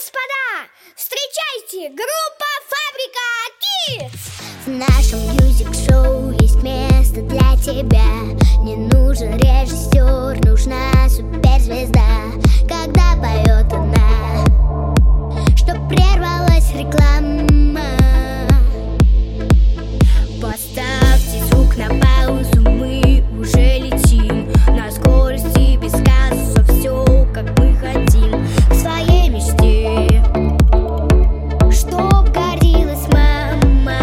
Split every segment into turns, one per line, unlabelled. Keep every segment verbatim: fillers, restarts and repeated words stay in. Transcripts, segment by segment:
господа, встречайте, группа Фабрика Kids!
В нашем мьюзик-шоу есть место для тебя. Не нужен режиссер, нужна суперзвезда. Когда поет она, чтоб прервалась реклама. Поставьте звук на паузу, мы уже летим на скорости без казусов, все как мы хотим. К своей мечте, чтоб гордилась мама.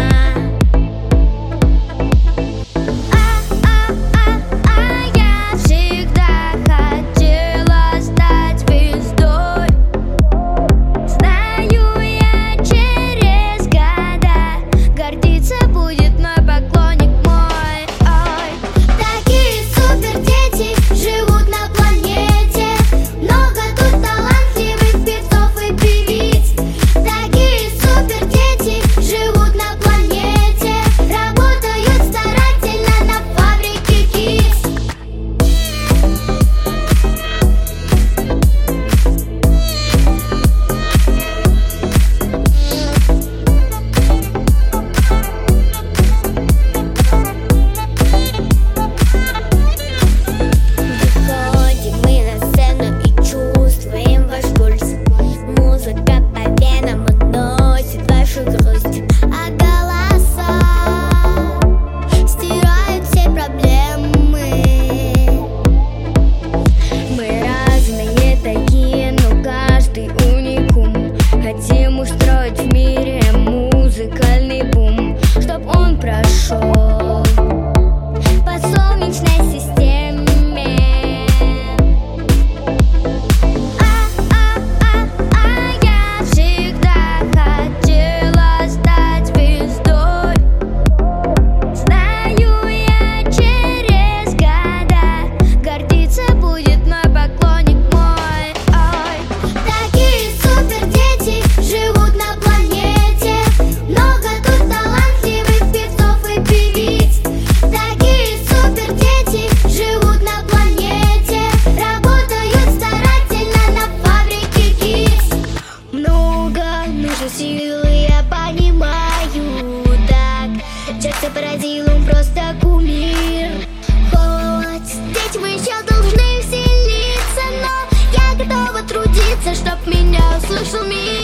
А-а-а-а, я всегда хотела стать звездой. Знаю, я через года гордиться будет мой поклонник мой. Ой. Такие супер дети живут на планете. Много тут талантливых певцов и певиц. Такие супер дети живут на планете. Работают старательно на фабрике Kids. Выходим мы на сцену и чувствуем ваш пульс. Музыка по венам уносит вашу грусть, а голоса стирают все проблемы. Мы разные такие, но каждый уникум. Хотим устроить в мире музыкальный бум, чтоб он прошел по солнечной системе. А-а-а-а, я всегда хотела стать звездой. Знаю, я через года гордиться будет мой поклонник мой. Ой. Такие супер дети живут на планете. Много тут талантливых певцов и певиц. Такие супер дети живут на планете. Работают старательно на фабрике Kids. Много нужно силы, я понимаю, так. Джексон поразил, он просто кумир. Хоть дети мы еще должны веселиться, но я готова трудиться, чтоб меня услышал мир.